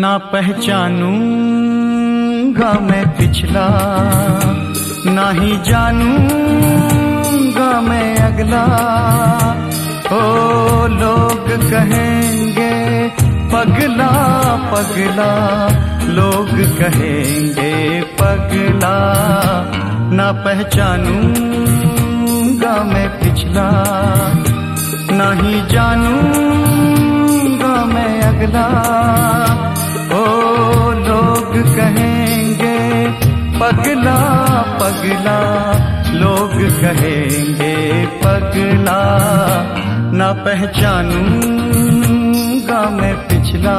ना पहचानूंगा मैं पिछला, ना ही जानूंगा मैं अगला। ओ लोग कहेंगे पगला पगला, लोग कहेंगे पगला। ना पहचानूंगा मैं पिछला, ना ही जानूंगा मैं अगला। ओ लोग कहेंगे पगला पगला, लोग कहेंगे पगला। ना पहचानूंगा मैं पिछला।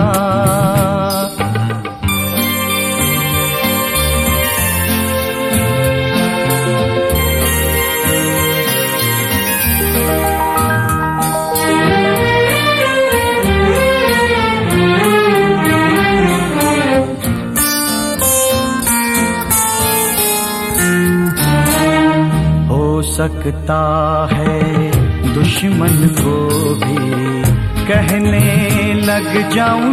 हो सकता है दुश्मन को भी कहने लग जाऊं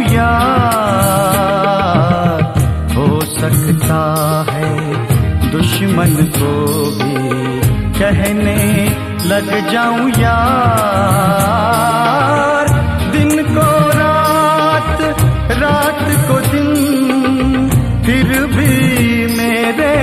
यार। हो सकता है दुश्मन को भी कहने लग जाऊं यार। दिन को रात, रात को दिन, फिर भी मेरे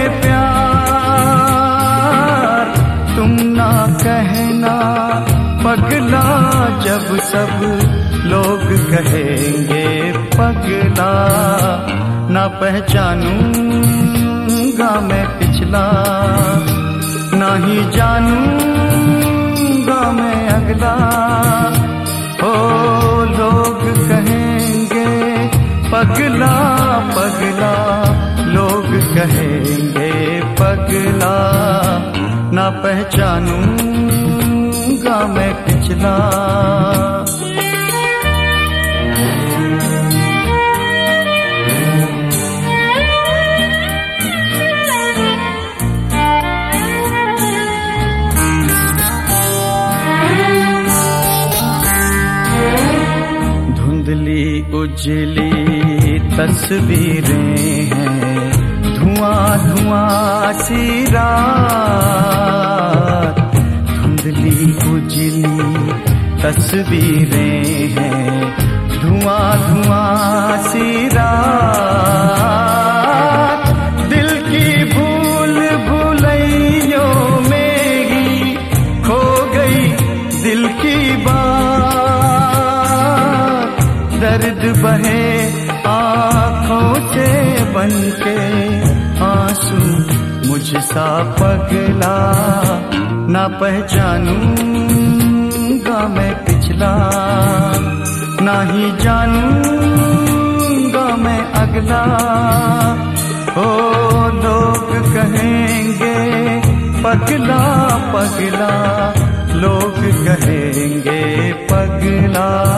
प्यार। तुम ना कहना पगला, जब सब लोग कहेंगे पगला। ना पहचानूंगा मैं पिछला, ना ही जानूंगा मैं अगला। ओ लोग कहेंगे पगला पगला, लोग कहेंगे पगला। ना पहचानूंगा मैं पिछला। धुंधली उजली तस्वीरें हैं, धुआं धुआं सी रात। धुंधली उजली तस्वीरें हैं, धुआं धुआं सी रात। दिल की भूल भुलैयों में ही खो गई दिल की बात। दर्द बहे आँखों से बनके आंसू मुझसा पगला। ना पहचानूंगा मैं पिछला, ना ही जानूंगा मैं अगला। ओ लोग कहेंगे पगला पगला, लोग कहेंगे पगला।